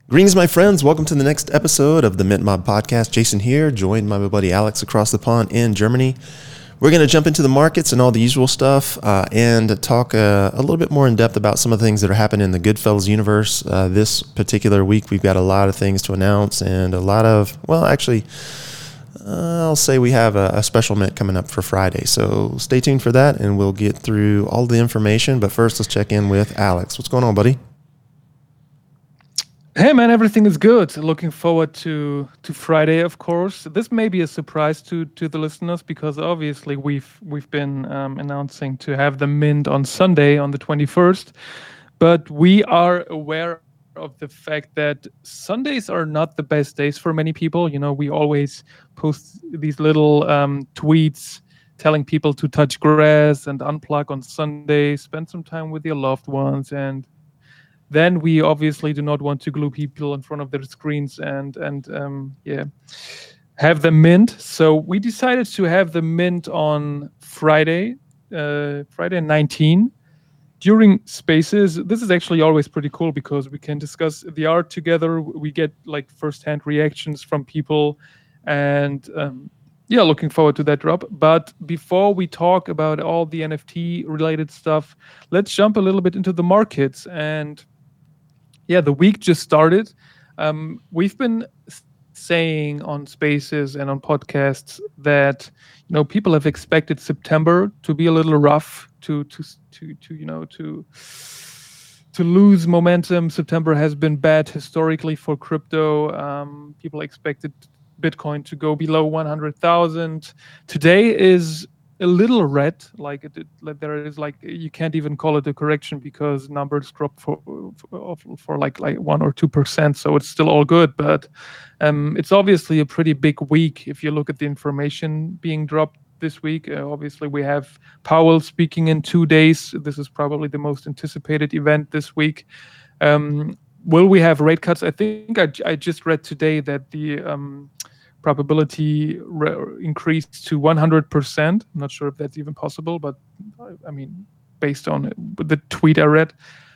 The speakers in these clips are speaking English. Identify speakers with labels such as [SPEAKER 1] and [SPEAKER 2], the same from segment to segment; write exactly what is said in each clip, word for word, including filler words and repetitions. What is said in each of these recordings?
[SPEAKER 1] Greetings, my friends. Welcome to the next episode of the Mint Mob Podcast. Jason here, joined by my buddy Alex across the pond in Germany. We're going to jump into the markets and all the usual stuff uh, and talk uh, a little bit more in depth about some of the things that are happening in the Goodfellas universe. Uh, this particular week, we've got a lot of things to announce and a lot of, well, actually, uh, I'll say we have a, a special mint coming up for Friday. So stay tuned for that and we'll get through all the information. But first, let's check in with Alex. What's going on, buddy?
[SPEAKER 2] Hey man, everything is good. Looking forward to to Friday, of course. This may be a surprise to to the listeners because obviously we've we've been um, announcing to have the mint on Sunday on the twenty-first, but we are aware of the fact that Sundays are not the best days for many people. You know, we always post these little um, tweets telling people to touch grass and unplug on Sunday, spend some time with your loved ones, and then we obviously do not want to glue people in front of their screens and and um, yeah, have the mint. So we decided to have the mint on Friday, uh, Friday nineteen, during Spaces. This is actually always pretty cool because we can discuss the art together. We get like firsthand reactions from people, and um, yeah, looking forward to that drop. But before we talk about all the N F T related stuff, let's jump a little bit into the markets. And yeah, the week just started. Um, we've been saying on Spaces and on podcasts that you know people have expected September to be a little rough, to to to to you know to to lose momentum. September has been bad historically for crypto. Um, people expected Bitcoin to go below one hundred thousand. Today is a little red, like it, like there is like you can't even call it a correction because numbers dropped for for, for like like one or two percent, so it's still all good. But um, it's obviously a pretty big week if you look at the information being dropped this week. Uh, obviously, we have Powell speaking in two days. This is probably the most anticipated event this week. Um, will we have rate cuts? I think I, I just read today that the um, probability re- increased to one hundred percent. I'm not sure if that's even possible, but I mean, based on the tweet I read.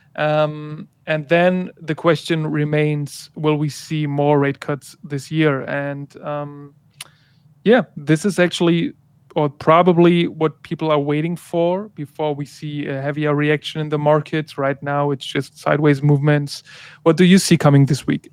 [SPEAKER 2] Um, and then the question remains, will we see more rate cuts this year? And um, yeah, this is actually, or probably what people are waiting for before we see a heavier reaction in the markets. Right now, it's just sideways movements. What do you see coming this week?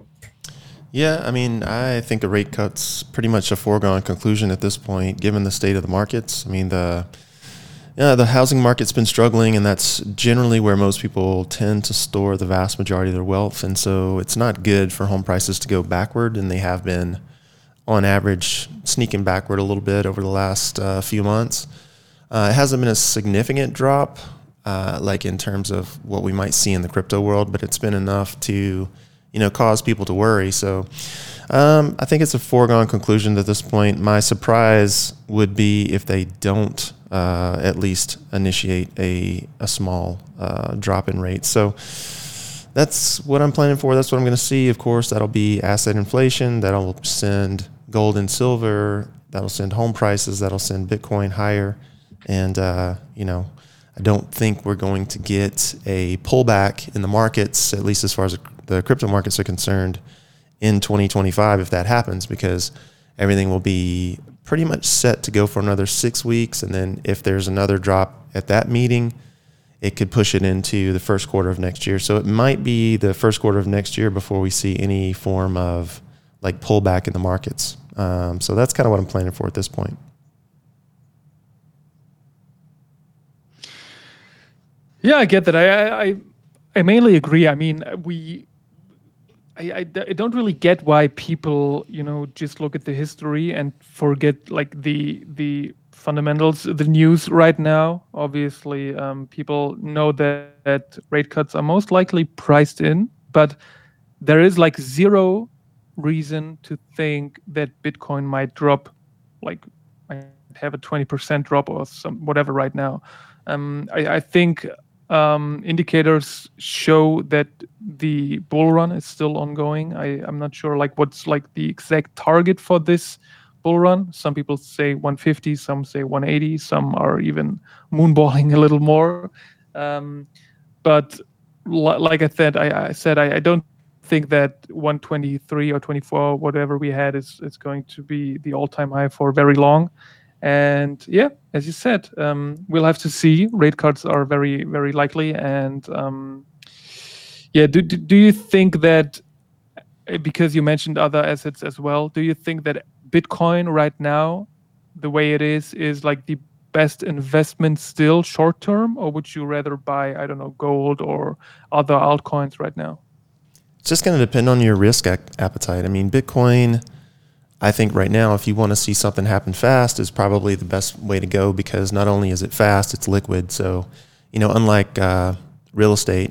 [SPEAKER 1] Yeah, I mean, I think a rate cut's pretty much a foregone conclusion at this point, given the state of the markets. I mean, the yeah, the housing market's been struggling, and that's generally where most people tend to store the vast majority of their wealth. And so it's not good for home prices to go backward, and they have been, on average, sneaking backward a little bit over the last uh, few months. Uh, it hasn't been a significant drop, uh, like in terms of what we might see in the crypto world, but it's been enough to you know, cause people to worry. So um, I think it's a foregone conclusion at this point. My surprise would be if they don't uh, at least initiate a, a small uh, drop in rates. So that's what I'm planning for. That's what I'm going to see. Of course, that'll be asset inflation. That'll send gold and silver. That'll send home prices. That'll send Bitcoin higher. And, uh, you know, I don't think we're going to get a pullback in the markets, at least as far as the crypto markets are concerned, in twenty twenty-five if that happens, because everything will be pretty much set to go for another six weeks. And then if there's another drop at that meeting, it could push it into the first quarter of next year. So it might be the first quarter of next year before we see any form of like pullback in the markets. Um, so that's kind of what I'm planning for at this point.
[SPEAKER 2] Yeah, I get that. I I, I mainly agree. I mean, we, I, I, I don't really get why people, you know, just look at the history and forget like the the fundamentals, the news right now. Obviously, um, people know that, that rate cuts are most likely priced in, but there is like zero reason to think that Bitcoin might drop, like might have a twenty percent drop or some whatever right now. Um, I, I think. Um, indicators show that the bull run is still ongoing. I, I'm not sure like what's like the exact target for this bull run. Some people say one fifty, some say one eighty, some are even moonballing a little more. Um, but li- like I said, I, I said I, I don't think that one twenty-three or twenty-four, whatever we had, is is going to be the all-time high for very long. And yeah, as you said, um, we'll have to see. Rate cuts are very, very likely. And um, yeah, do, do do you think that, because you mentioned other assets as well, do you think that Bitcoin right now, the way it is, is like the best investment still short term, or would you rather buy, I don't know, gold or other altcoins right now?
[SPEAKER 1] It's just going to depend on your risk ac- appetite. I mean, Bitcoin, I think right now, if you want to see something happen fast, is probably the best way to go, because not only is it fast, it's liquid. So, you know, unlike uh, real estate,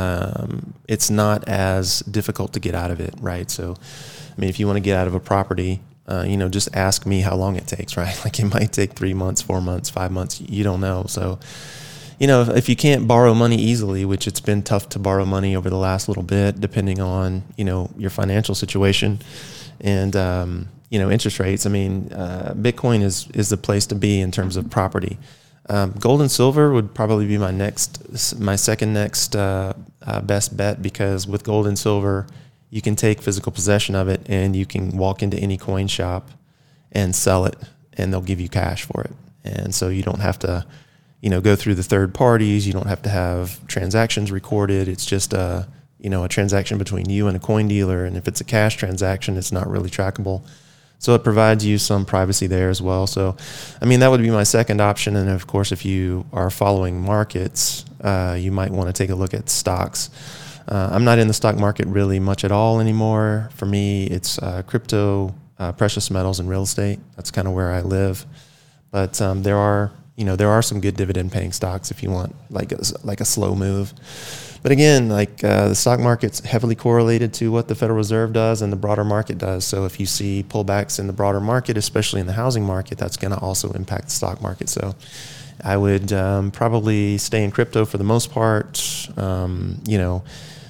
[SPEAKER 1] um, it's not as difficult to get out of it, right? So, I mean, if you want to get out of a property, uh, you know, just ask me how long it takes, right? Like it might take three months, four months, five months. You don't know. So, you know, if, if you can't borrow money easily, which it's been tough to borrow money over the last little bit, depending on, you know, your financial situation and, um, you know, interest rates. I mean, uh, Bitcoin is, is the place to be in terms of property. Um, gold and silver would probably be my next, my second next uh, uh, best bet, because with gold and silver, you can take physical possession of it and you can walk into any coin shop and sell it, and they'll give you cash for it. And so you don't have to, you know, go through the third parties. You don't have to have transactions recorded. It's just a, you know, a transaction between you and a coin dealer. And if it's a cash transaction, it's not really trackable. So it provides you some privacy there as well. So, I mean, that would be my second option. And of course, if you are following markets, uh, you might want to take a look at stocks. Uh, I'm not in the stock market really much at all anymore. For me, it's uh, crypto, uh, precious metals, and real estate. That's kind of where I live. But um, there are, you know, there are some good dividend-paying stocks if you want like a, like a slow move. But again, like uh, the stock market's heavily correlated to what the Federal Reserve does and the broader market does. So if you see pullbacks in the broader market, especially in the housing market, that's going to also impact the stock market. So I would um, probably stay in crypto for the most part. Um, you know,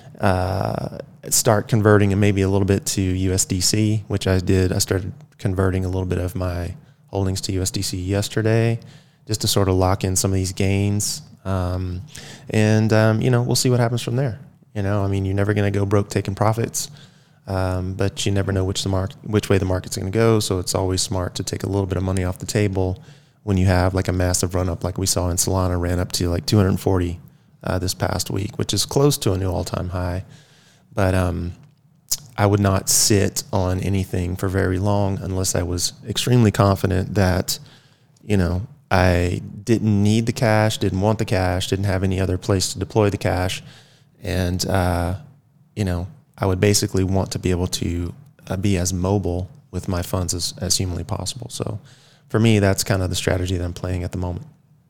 [SPEAKER 1] uh, start converting and maybe a little bit to U S D C, which I did. I started converting a little bit of my holdings to U S D C yesterday, just to sort of lock in some of these gains. Um, and, um, you know, we'll see what happens from there. You know, I mean, you're never going to go broke taking profits, um, but you never know which the market, which way the market's going to go. So it's always smart to take a little bit of money off the table when you have like a massive run up, like we saw in Solana, ran up to like two hundred forty uh, this past week, which is close to a new all-time high. But um, I would not sit on anything for very long unless I was extremely confident that, you know, I didn't need the cash, didn't want the cash, didn't have any other place to deploy the cash. And, uh, you know, I would basically want to be able to uh, be as mobile with my funds as, as humanly possible. So for me, that's kind of the strategy that I'm playing at the moment.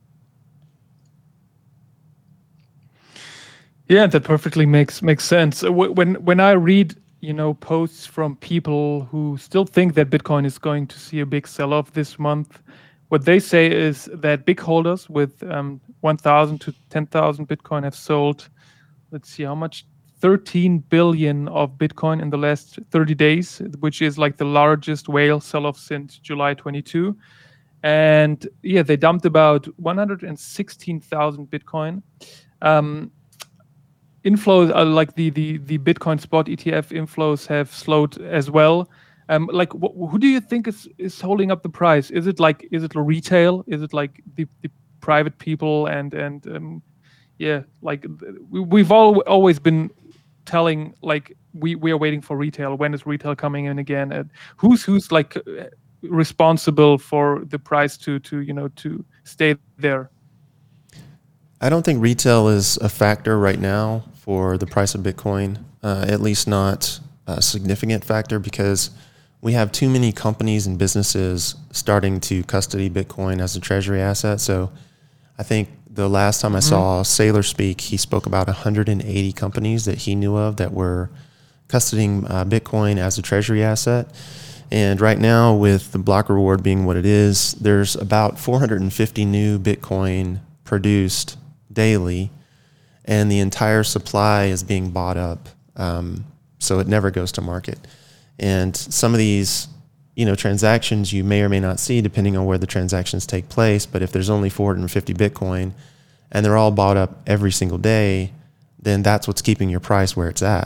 [SPEAKER 2] Yeah, that perfectly makes makes sense. When when I read, you know, posts from people who still think that Bitcoin is going to see a big sell-off this month, what they say is that big holders with um, one thousand to ten thousand Bitcoin have sold, let's see how much, thirteen billion of Bitcoin in the last thirty days, which is like the largest whale sell-off since July twenty-two. And yeah, they dumped about one hundred sixteen thousand Bitcoin. Um, inflows are like the, the, the Bitcoin spot E T F inflows have slowed as well. Um, like, wh- who do you think is, is holding up the price? Is it like, is it retail? Is it like the, the private people? And and um, yeah, like we, we've all always been telling like we, we are waiting for retail. When is retail coming in again? And who's who's like responsible for the price to to you know to stay there?
[SPEAKER 1] I don't think retail is a factor right now for the price of Bitcoin, uh, at least not a significant factor, because we have too many companies and businesses starting to custody Bitcoin as a treasury asset. So I think the last time I mm-hmm. saw Saylor speak, he spoke about one hundred eighty companies that he knew of that were custodying uh, Bitcoin as a treasury asset. And right now, with the block reward being what it is, there's about four hundred fifty new Bitcoin produced daily, and the entire supply is being bought up. Um, so it never goes to market. And some of these, you know, transactions you may or may not see depending on where the transactions take place. But if there's only four hundred fifty Bitcoin and they're all bought up every single day, then that's what's keeping your price where it's at.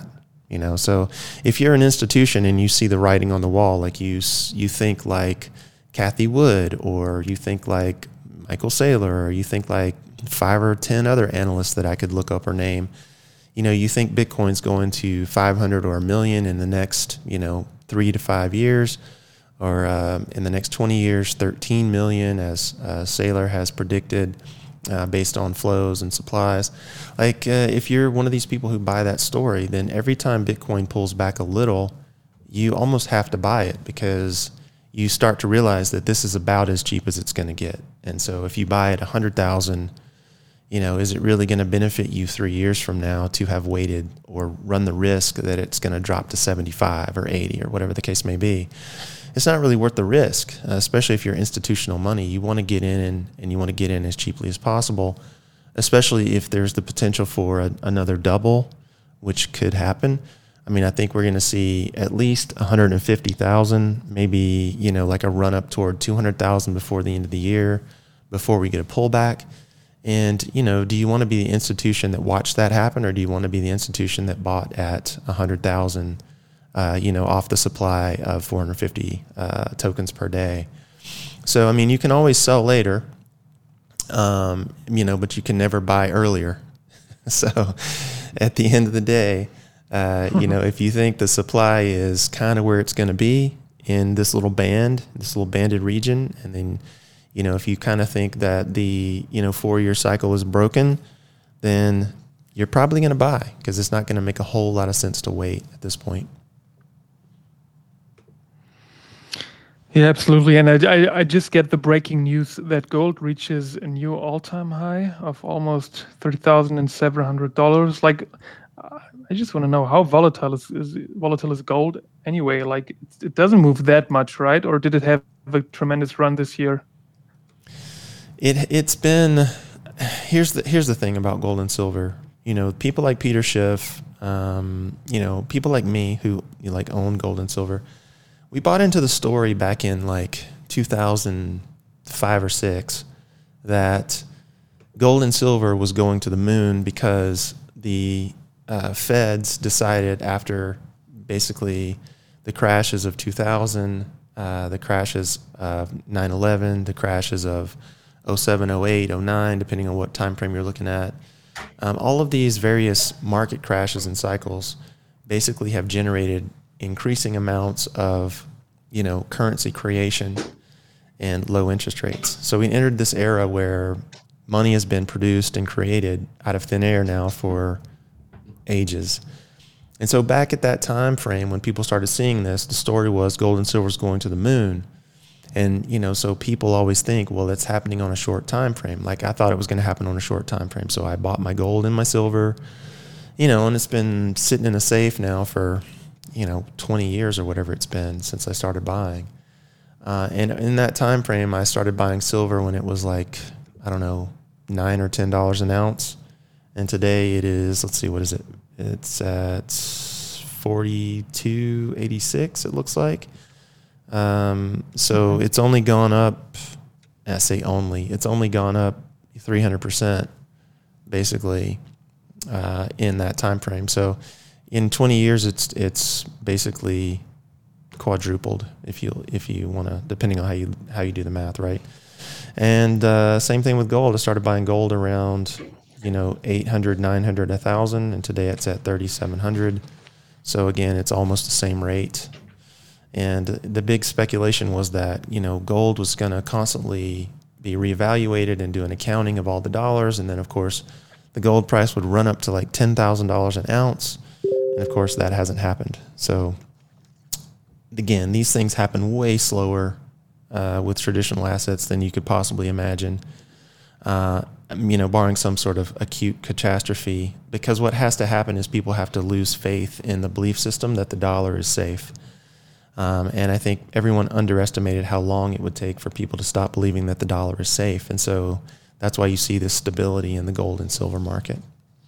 [SPEAKER 1] You know, so if you're an institution and you see the writing on the wall, like you you think like Cathie Wood, or you think like Michael Saylor, or you think like five or ten other analysts that I could look up or name, you know, you think Bitcoin's going to five hundred or a million in the next, you know, three to five years, or uh, in the next twenty years, thirteen million, as uh, Saylor has predicted. Uh, based on flows and supplies. Like uh, if you're one of these people who buy that story, then every time Bitcoin pulls back a little, you almost have to buy it, because you start to realize that this is about as cheap as it's going to get. And so if you buy it one hundred thousand, you know, is it really going to benefit you three years from now to have waited or run the risk that it's going to drop to seventy-five or eighty or whatever the case may be? It's not really worth the risk, uh, especially if you're institutional money. You want to get in and, and you want to get in as cheaply as possible, especially if there's the potential for a, another double, which could happen. I mean, I think we're going to see at least one hundred fifty thousand, maybe, you know, like a run up toward two hundred thousand before the end of the year, before we get a pullback. And, you know, do you want to be the institution that watched that happen, or do you want to be the institution that bought at one hundred thousand? Uh, you know, off the supply of four hundred fifty uh, tokens per day. So, I mean, you can always sell later, um, you know, but you can never buy earlier. So at the end of the day, uh, you know, if you think the supply is kind of where it's going to be in this little band, this little banded region, and then, you know, if you kind of think that the, you know, four-year cycle is broken, then you're probably going to buy, because it's not going to make a whole lot of sense to wait at this point.
[SPEAKER 2] Yeah, absolutely. And I, I, I just get the breaking news that gold reaches a new all-time high of almost thirty thousand seven hundred dollars. Like, I just want to know, how volatile is, is volatile is gold anyway? Like, it, it doesn't move that much, right? Or did it have a tremendous run this year?
[SPEAKER 1] It it's been. Here's the here's the thing about gold and silver. You know, people like Peter Schiff, um, you know, people like me who you know, like own gold and silver. We bought into the story back in like two thousand five or six that gold and silver was going to the moon, because the uh, Feds decided, after basically the crashes of two thousand, uh, the crashes of nine eleven, the crashes of oh seven, oh eight, oh nine, depending on what time frame you're looking at, um, all of these various market crashes and cycles basically have generated increasing amounts of, you know, currency creation and low interest rates. So we entered this era where money has been produced and created out of thin air now for ages. And so back at that time frame, when people started seeing this, the story was gold and silver is going to the moon. And, you know, so people always think, well, it's happening on a short time frame. Like, I thought it was going to happen on a short time frame. So I bought my gold and my silver, you know, and it's been sitting in a safe now for, you know, twenty years or whatever it's been since I started buying. Uh, and in that time frame, I started buying silver when it was like, I don't know, nine or ten dollars an ounce. And today it is, let's see, what is it? It's at forty-two eighty-six, it looks like. Um, so mm-hmm. It's only gone up, I say only, it's only gone up three hundred percent basically uh, in that time frame. So in twenty years, it's it's basically quadrupled, if you if you want to, depending on how you how you do the math, right? And uh, same thing with gold. I started buying gold around, you know, eight hundred, nine hundred, one thousand, and today it's at thirty-seven hundred. So again, it's almost the same rate. And the big speculation was that, you know, gold was going to constantly be reevaluated and do an accounting of all the dollars, and then of course the gold price would run up to like ten thousand dollars an ounce. And of course, that hasn't happened. So again, these things happen way slower uh, with traditional assets than you could possibly imagine, uh, you know, barring some sort of acute catastrophe. Because what has to happen is people have to lose faith in the belief system that the dollar is safe. Um, and I think everyone underestimated how long it would take for people to stop believing that the dollar is safe. And so that's why you see this stability in the gold and silver market.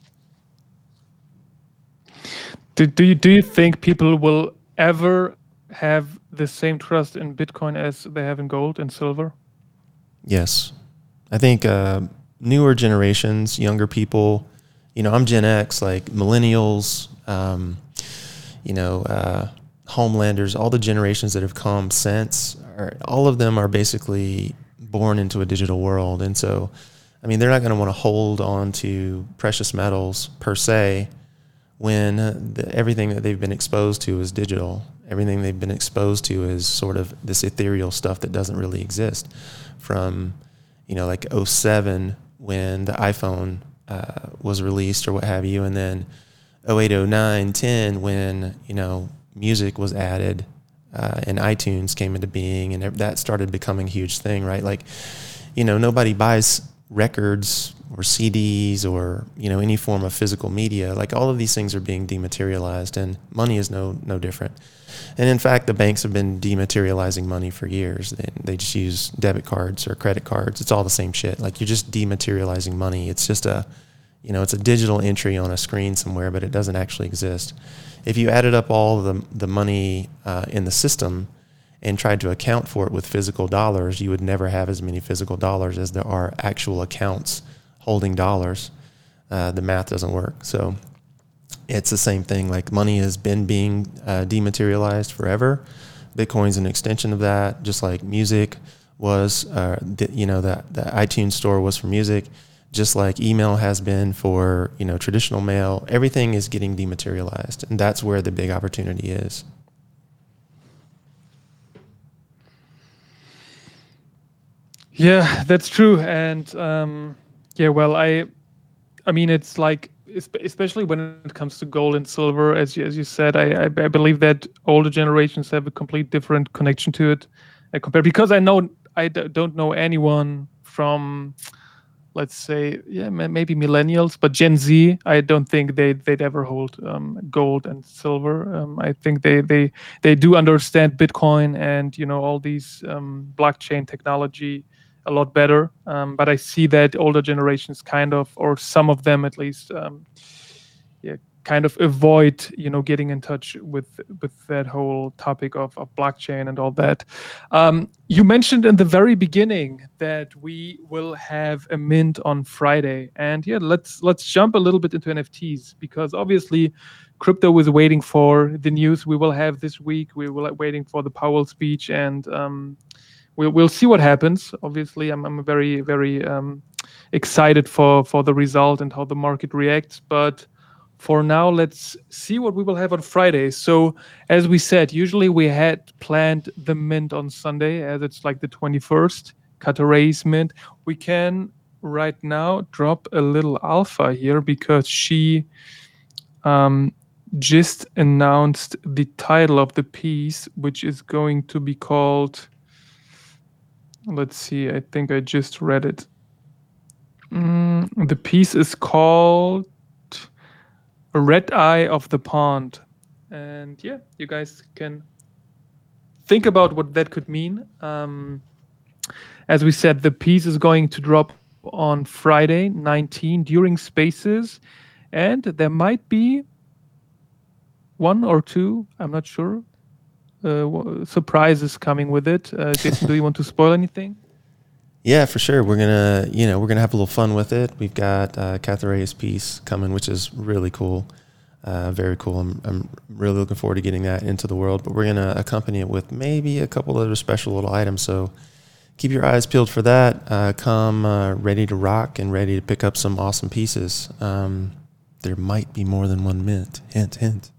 [SPEAKER 2] Do, do you do you think people will ever have the same trust in Bitcoin as they have in gold and silver?
[SPEAKER 1] Yes. I think uh, newer generations, younger people, you know, I'm Gen X, like millennials, um, you know, uh, Homelanders, all the generations that have come since, are, all of them are basically born into a digital world. And so, I mean, they're not going to want to hold on to precious metals per se when the, everything that they've been exposed to is digital. Everything they've been exposed to is sort of this ethereal stuff that doesn't really exist. From, you know, like oh seven when the iPhone uh, was released or what have you, and then oh eight, oh nine, ten when, you know, music was added uh, and iTunes came into being, and that started becoming a huge thing, right? Like, you know, nobody buys records or C Ds or, you know, any form of physical media. Like, all of these things are being dematerialized, and money is no no different. And in fact, the banks have been dematerializing money for years. They, they just use debit cards or credit cards. It's all the same shit. Like, you're just dematerializing money. It's just a, you know, it's a digital entry on a screen somewhere, but it doesn't actually exist. If you added up all the the money uh, in the system and tried to account for it with physical dollars, you would never have as many physical dollars as there are actual accounts holding dollars. Uh, the math doesn't work. So it's the same thing. Like, money has been being uh, dematerialized forever. Bitcoin's an extension of that, just like music was, uh, the, you know, the, the iTunes store was for music, just like email has been for, you know, traditional mail. Everything is getting dematerialized, and that's where the big opportunity is.
[SPEAKER 2] Yeah, that's true. And um, yeah, well, I, I mean, it's like, especially when it comes to gold and silver, as you, as you said, I, I, I believe that older generations have a complete different connection to it, uh, compared, because I know I d- don't know anyone from, let's say, yeah, maybe millennials, but Gen Z, I don't think they they'd ever hold um, gold and silver. Um, I think they they they do understand Bitcoin and, you know, all these um, blockchain technology a lot better. Um, but I see that older generations kind of, or some of them at least, um, yeah, kind of avoid, you know, getting in touch with with that whole topic of, of blockchain and all that. Um, you mentioned in the very beginning that we will have a mint on Friday, and yeah, let's let's jump a little bit into N F Ts, because obviously crypto is waiting for the news we will have this week. We will waiting for the Powell speech, and um, we'll we'll see what happens. Obviously, I'm I'm very very um, excited for for the result and how the market reacts, but for now, let's see what we will have on Friday. So, as we said, usually we had planned the mint on Sunday, as it's like the twenty-first, Cataray's mint. We can right now drop a little alpha here, because she um, just announced the title of the piece, which is going to be called, let's see, I think I just read it. Mm, the piece is called Red Eye of the Pond. And yeah, you guys can think about what that could mean. Um, as we said, the piece is going to drop on Friday, nineteen, during Spaces. And there might be one or two, I'm not sure, uh, surprises coming with it. Uh, Jason, do you want to spoil anything?
[SPEAKER 1] Yeah, for sure. We're gonna, you know, we're gonna have a little fun with it. We've got uh, Cathara's piece coming, which is really cool, uh, very cool. I'm, I'm really looking forward to getting that into the world. But we're gonna accompany it with maybe a couple other special little items. So keep your eyes peeled for that. Uh, come uh, ready to rock and ready to pick up some awesome pieces. Um, there might be more than one mint. Hint, hint.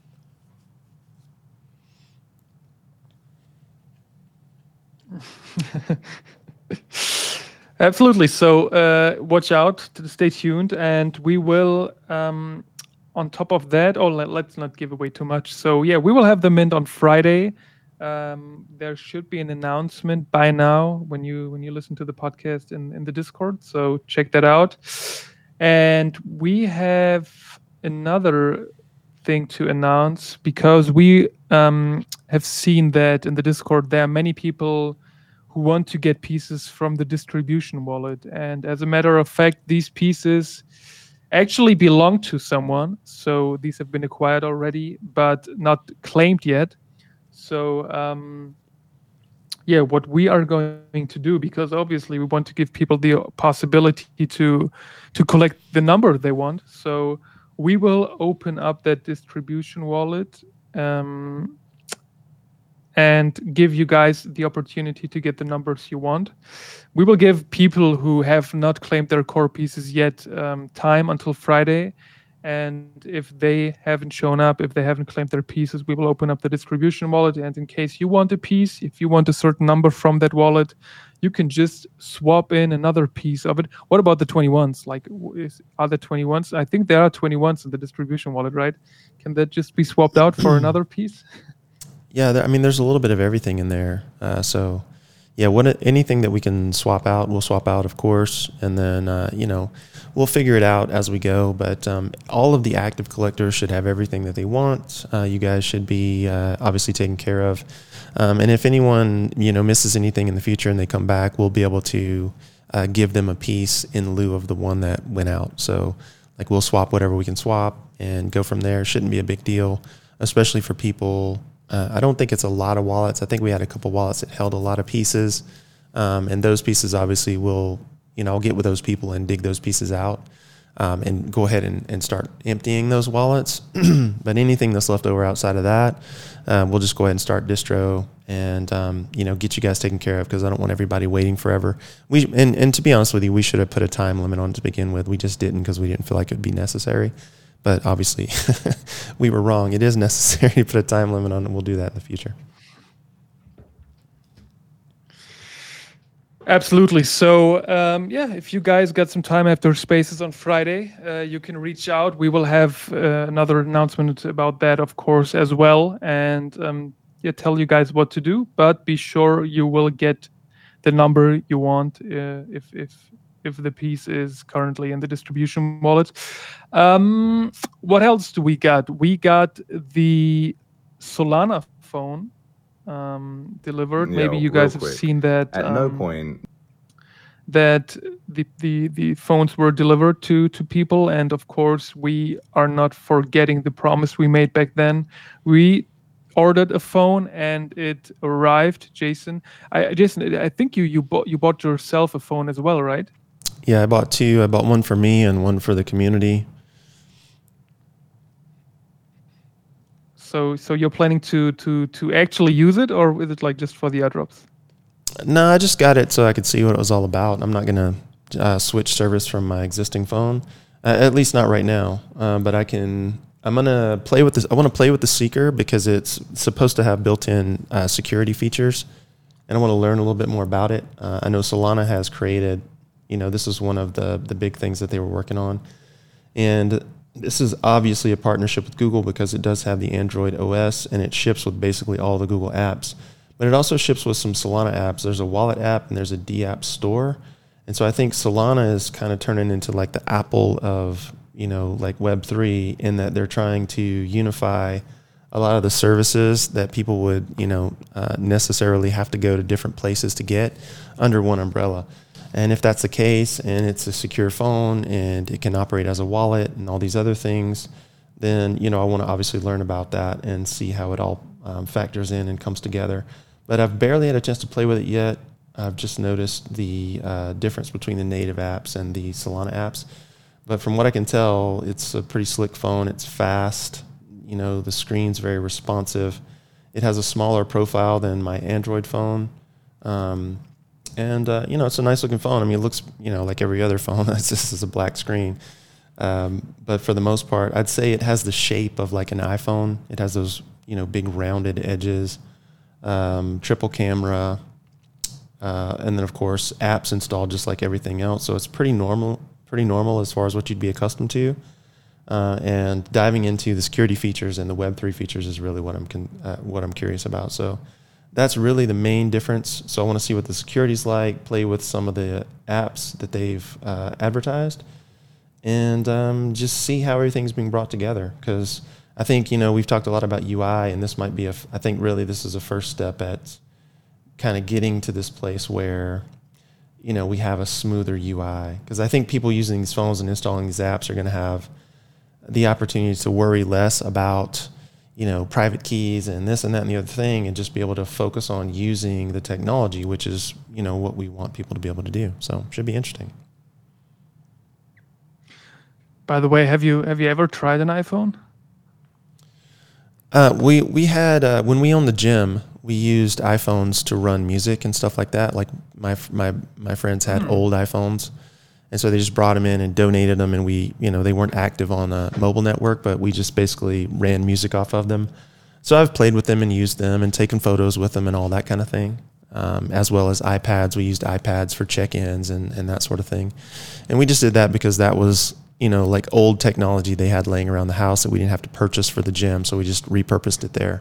[SPEAKER 2] Absolutely. So uh, watch out, to stay tuned, and we will, um, on top of that, oh, let, let's not give away too much. So yeah, we will have the mint on Friday. Um, there should be an announcement by now when you when you listen to the podcast in, in the Discord. So check that out. And we have another thing to announce, because we um, have seen that in the Discord there are many people who want to get pieces from the distribution wallet. And as a matter of fact, these pieces actually belong to someone. So these have been acquired already, but not claimed yet. So um, yeah, what we are going to do, because obviously we want to give people the possibility to to collect the number they want. So we will open up that distribution wallet um, and give you guys the opportunity to get the numbers you want. We will give people who have not claimed their core pieces yet um, time until Friday. And if they haven't shown up, if they haven't claimed their pieces, we will open up the distribution wallet. And in case you want a piece, if you want a certain number from that wallet, you can just swap in another piece of it. What about the twenty-ones? Like, is, are there twenty-ones? I think there are twenty-ones in the distribution wallet, right? Can that just be swapped out for another piece?
[SPEAKER 1] Yeah, there, I mean, there's a little bit of everything in there. Uh, so, yeah, what anything that we can swap out, we'll swap out, of course, and then uh, you know, we'll figure it out as we go. But um, all of the active collectors should have everything that they want. Uh, you guys should be uh, obviously taken care of. Um, and if anyone you know misses anything in the future and they come back, we'll be able to uh, give them a piece in lieu of the one that went out. So, like, we'll swap whatever we can swap and go from there. Shouldn't be a big deal, especially for people. Uh, I don't think it's a lot of wallets. I think we had a couple wallets that held a lot of pieces. Um, and those pieces obviously will, you know, I'll get with those people and dig those pieces out um, and go ahead and, and start emptying those wallets. But anything that's left over outside of that, uh, we'll just go ahead and start distro and, um, you know, get you guys taken care of because I don't want everybody waiting forever. We and, and to be honest with you, we should have put a time limit on it to begin with. We just didn't because we didn't feel like it would be necessary. But obviously, we were wrong. It is necessary to put a time limit on it. We'll do that in the future.
[SPEAKER 2] Absolutely. So, um, yeah, if you guys got some time after Spaces on Friday, uh, you can reach out. We will have uh, another announcement about that, of course, as well. And um, yeah, tell you guys what to do. But be sure you will get the number you want uh, if if if the piece is currently in the distribution wallet. Um, what else do we got? We got the Solana phone um, delivered.
[SPEAKER 3] Yeah,
[SPEAKER 2] Maybe you
[SPEAKER 3] real
[SPEAKER 2] guys have
[SPEAKER 3] quick.
[SPEAKER 2] seen that.
[SPEAKER 3] At
[SPEAKER 2] um,
[SPEAKER 3] no point,
[SPEAKER 2] that the, the the phones were delivered to to people, and of course we are not forgetting the promise we made back then. We ordered a phone and it arrived. Jason, I Jason, I think you you bought you bought yourself a phone as well, right?
[SPEAKER 1] Yeah, I bought two. I bought one for me and one for the community.
[SPEAKER 2] So so you're planning to to to actually use it, or is it like just for the airdrops?
[SPEAKER 1] No, I just got it so I could see what it was all about. I'm not going to uh, switch service from my existing phone, uh, at least not right now. Uh, but I can. I'm going to play with this. I want to play with the Seeker because it's supposed to have built-in uh, security features, and I want to learn a little bit more about it. Uh, I know Solana has created. You know, this is one of the the big things that they were working on, and this is obviously a partnership with Google because it does have the Android O S and it ships with basically all the Google apps. But it also ships with some Solana apps. There's a wallet app and there's a D-app store. And so I think Solana is kind of turning into like the Apple of, you know, like Web three in that they're trying to unify a lot of the services that people would, you know, uh, necessarily have to go to different places to get under one umbrella. And if that's the case and it's a secure phone and it can operate as a wallet and all these other things, then, you know, I want to obviously learn about that and see how it all um, factors in and comes together. But I've barely had a chance to play with it yet. I've just noticed the uh, difference between the native apps and the Solana apps. But from what I can tell, it's a pretty slick phone. It's fast. You know, the screen's very responsive. It has a smaller profile than my Android phone. Um, And, uh, you know, it's a nice looking phone. I mean, it looks, you know, like every other phone. It's just is a black screen. Um, but for the most part, I'd say it has the shape of like an iPhone. It has those, you know, big rounded edges, um, triple camera, uh, and then, of course, apps installed just like everything else. So it's pretty normal, pretty normal as far as what you'd be accustomed to. Uh, and diving into the security features and the Web three features is really what I'm con- uh, what I'm curious about. So that's really the main difference. So I want to see what the security's like, play with some of the apps that they've uh, advertised, and um, just see how everything's being brought together. Because I think, you know, we've talked a lot about U I, and this might be a, f- I think really this is a first step at kind of getting to this place where, you know, we have a smoother U I. Because I think people using these phones and installing these apps are going to have the opportunity to worry less about, you know, private keys and this and that and the other thing, and just be able to focus on using the technology, which is, you know, what we want people to be able to do. So should be interesting.
[SPEAKER 2] By the way, have you have you ever tried an iPhone?
[SPEAKER 1] Uh, we we had uh, when we owned the gym, we used iPhones to run music and stuff like that. Like my my my friends had mm. old iPhones, and so they just brought them in and donated them. And we, you know, they weren't active on a mobile network, but we just basically ran music off of them. So I've played with them and used them and taken photos with them and all that kind of thing, um, as well as iPads. We used iPads for check-ins and and that sort of thing, and we just did that because that was, you know, like old technology they had laying around the house that we didn't have to purchase for the gym. So we just repurposed it there.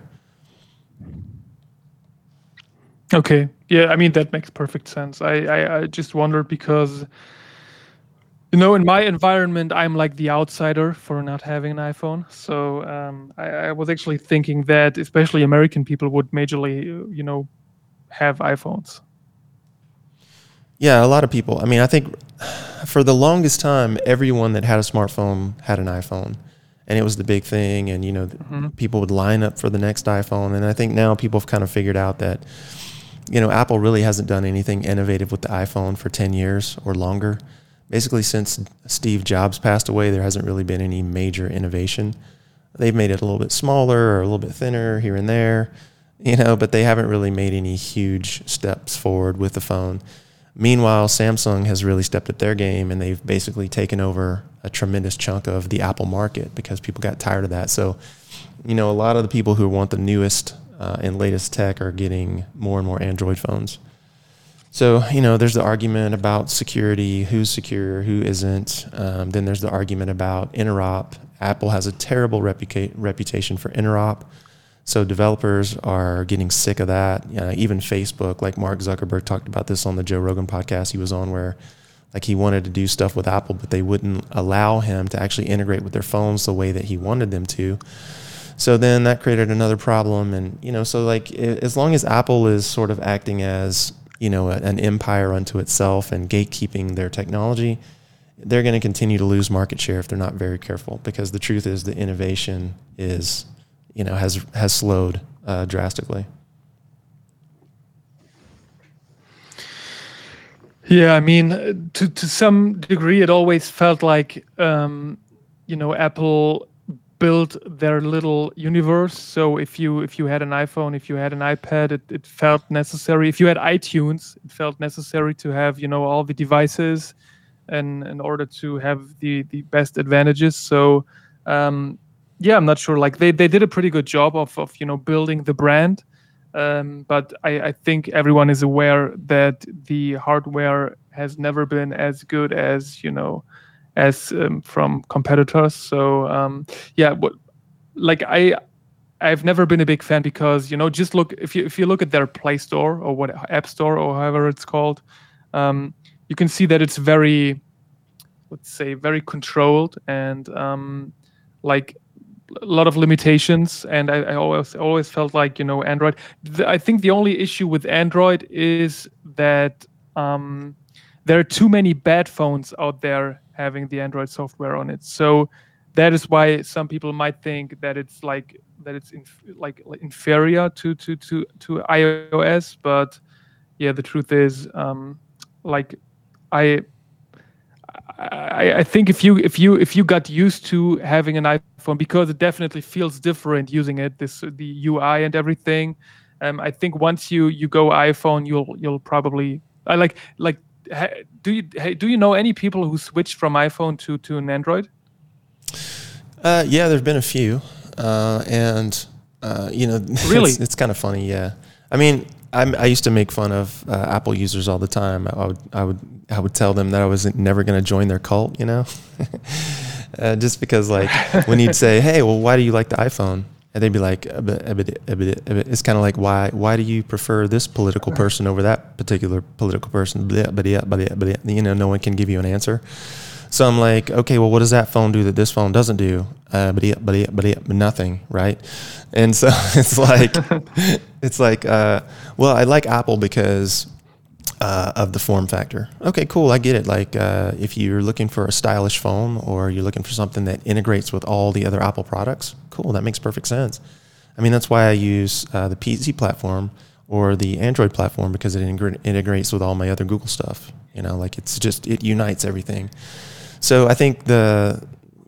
[SPEAKER 2] Okay. Yeah. I mean, that makes perfect sense. I, I, I just wondered because, you know, in my environment, I'm like the outsider for not having an iPhone. So um, I, I was actually thinking that especially American people would majorly, you know, have iPhones.
[SPEAKER 1] Yeah, a lot of people. I mean, I think for the longest time, everyone that had a smartphone had an iPhone, and it was the big thing. And, you know, mm-hmm. people would line up for the next iPhone. And I think now people have kind of figured out that, you know, Apple really hasn't done anything innovative with the iPhone for ten years or longer. Basically, since Steve Jobs passed away, there hasn't really been any major innovation. They've made it a little bit smaller or a little bit thinner here and there, you know, but they haven't really made any huge steps forward with the phone. Meanwhile, Samsung has really stepped up their game, and they've basically taken over a tremendous chunk of the Apple market because people got tired of that. So, you know, a lot of the people who want the newest uh, and latest tech are getting more and more Android phones. So, you know, there's the argument about security, who's secure, who isn't. Um, then there's the argument about interop. Apple has a terrible repuca- reputation for interop. So developers are getting sick of that. You know, even Facebook, like Mark Zuckerberg talked about this on the Joe Rogan podcast he was on, where like he wanted to do stuff with Apple, but they wouldn't allow him to actually integrate with their phones the way that he wanted them to. So then that created another problem. And, you know, so like as long as Apple is sort of acting as, you know, an empire unto itself and gatekeeping their technology, they're going to continue to lose market share if they're not very careful, because the truth is the innovation is, you know, has has slowed uh, drastically.
[SPEAKER 2] Yeah, I mean, to to some degree, it always felt like, um, you know, Apple built their little universe. So if you if you had an iPhone, if you had an iPad, it, it felt necessary. If you had iTunes, it felt necessary to have, you know, all the devices, and in order to have the the best advantages. So. Um, Yeah, I'm not sure. Like they, they did a pretty good job of, of you know, building the brand, um, but I, I think everyone is aware that the hardware has never been as good as, you know, as um, from competitors. So um, yeah, what, like I I've never been a big fan because, you know, just look if you if you look at their Play Store or what App Store or however it's called, um, you can see that it's very, let's say, very controlled and um, like. A lot of limitations, and I, I always always felt like, you know, Android. The, I think the only issue with Android is that um, there are too many bad phones out there having the Android software on it. So that is why some people might think that it's like that it's inf- like inferior to to to to iOS. But yeah, the truth is, um, like I. I, I think if you if you if you got used to having an iPhone, because it definitely feels different using it, this the U I and everything. Um, I think once you you go iPhone, you'll you'll probably I like like ha, do you ha, do you know any people who switched from iPhone to to an Android?
[SPEAKER 1] Uh, yeah, there've been a few, uh, and uh, you know,
[SPEAKER 2] really,
[SPEAKER 1] it's, it's kind of funny. Yeah, I mean, I'm, I used to make fun of uh, Apple users all the time. I would I would I would tell them that I was never going to join their cult, you know, uh, just because like when you'd say, "Hey, well, why do you like the iPhone?" and they'd be like, a bit, a bit, a bit, a bit. It's kind of like, why why do you prefer this political person over that particular political person? But yeah, but yeah, but yeah, you know, no one can give you an answer. So I'm like, okay, well, what does that phone do that this phone doesn't do? Uh, but yeah, but yeah, but yeah, but nothing, right? And so it's like, it's like, uh, well, I like Apple because uh, of the form factor. Okay, cool, I get it. Like, uh, if you're looking for a stylish phone or you're looking for something that integrates with all the other Apple products, cool, that makes perfect sense. I mean, that's why I use uh, the P Z platform or the Android platform, because it integra- integrates with all my other Google stuff. You know, like it's just, it unites everything. So I think the,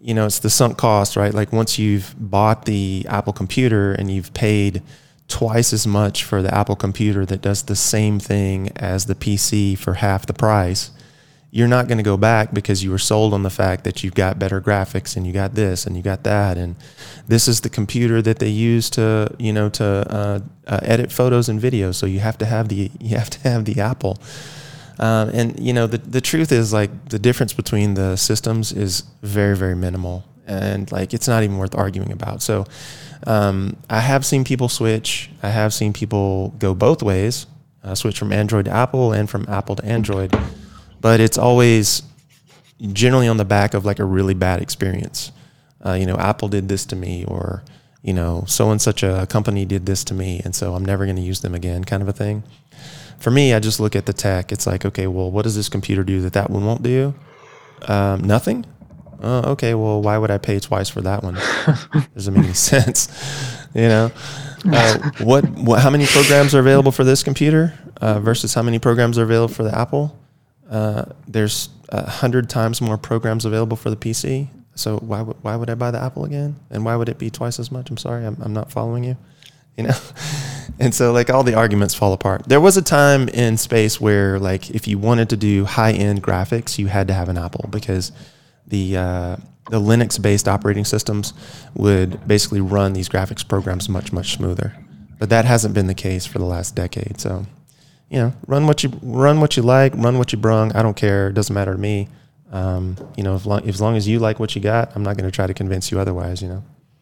[SPEAKER 1] you know, it's the sunk cost, right? Like once you've bought the Apple computer and you've paid twice as much for the Apple computer that does the same thing as the P C for half the price, you're not going to go back because you were sold on the fact that you've got better graphics and you got this and you got that. And this is the computer that they use to, you know, to uh, uh, edit photos and videos. So you have to have the, you have to have the Apple. Um, and you know, the, the truth is like the difference between the systems is very, very minimal, and like, it's not even worth arguing about. So, um, I have seen people switch. I have seen people go both ways, uh, switch from Android to Apple and from Apple to Android. But it's always generally on the back of like a really bad experience. Uh, you know, Apple did this to me, or, you know, so and such a company did this to me, and so I'm never going to use them again, kind of a thing. For me, I just look at the tech. It's like, okay, well, what does this computer do that that one won't do? Um, nothing? Uh, okay, well, why would I pay twice for that one? Doesn't make any sense. You know, uh, what, what, how many programs are available for this computer uh, versus how many programs are available for the Apple? Uh, there's a hundred times more programs available for the P C. So why would why would I buy the Apple again? And why would it be twice as much? I'm sorry, I'm I'm not following you. You know, and so like all the arguments fall apart. There was a time in space where like if you wanted to do high end graphics, you had to have an Apple, because the uh, the Linux based operating systems would basically run these graphics programs much much smoother. But that hasn't been the case for the last decade. So, you know, run what you run what you like, run what you brung. I don't care. It doesn't matter to me. Um, you know, as long, as long as you like what you got, I'm not going to try to convince you otherwise, you know.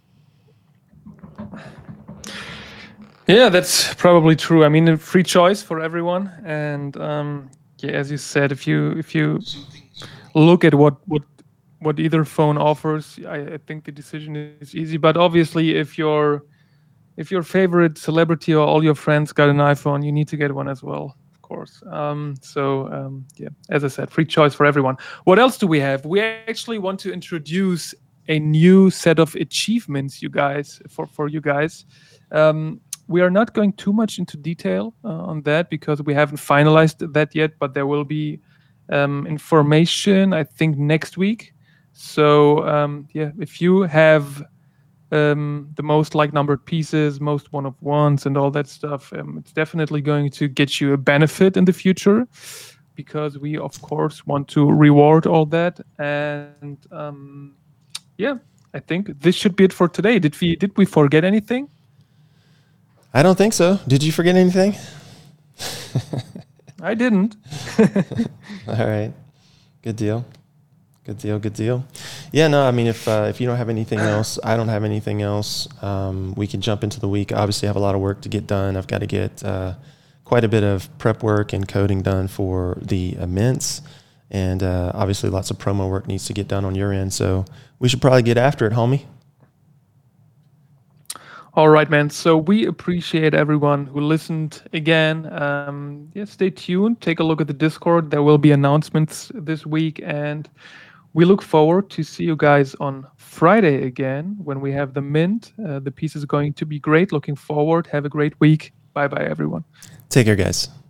[SPEAKER 2] Yeah, that's probably true. I mean, a free choice for everyone. And um, yeah, as you said, if you if you look at what what what either phone offers, I, I think the decision is easy. But obviously, if your if your favorite celebrity or all your friends got an iPhone, you need to get one as well, of course. Um, so um, yeah, as I said, free choice for everyone. What else do we have? We actually want to introduce a new set of achievements, you guys, for for you guys. Um, we are not going too much into detail uh, on that because we haven't finalized that yet, but there will be um, information, I think, next week. So um, yeah, if you have um, the most like numbered pieces, most one of ones, and all that stuff, um, it's definitely going to get you a benefit in the future, because we of course want to reward all that. And um, yeah, I think this should be it for today. Did we did we forget anything?
[SPEAKER 1] I don't think so. Did you forget anything?
[SPEAKER 2] I didn't.
[SPEAKER 1] All right. Good deal. Good deal. Good deal. Yeah, no, I mean, if uh, if you don't have anything else, I don't have anything else. Um, we can jump into the week. Obviously, I have a lot of work to get done. I've got to get uh, quite a bit of prep work and coding done for the Mints. And uh, obviously, lots of promo work needs to get done on your end. So we should probably get after it, homie.
[SPEAKER 2] All right, man. So we appreciate everyone who listened again. Um, yeah, stay tuned. Take a look at the Discord. There will be announcements this week, and we look forward to see you guys on Friday again when we have the Mint. Uh, the piece is going to be great. Looking forward. Have a great week. Bye-bye, everyone.
[SPEAKER 1] Take care, guys.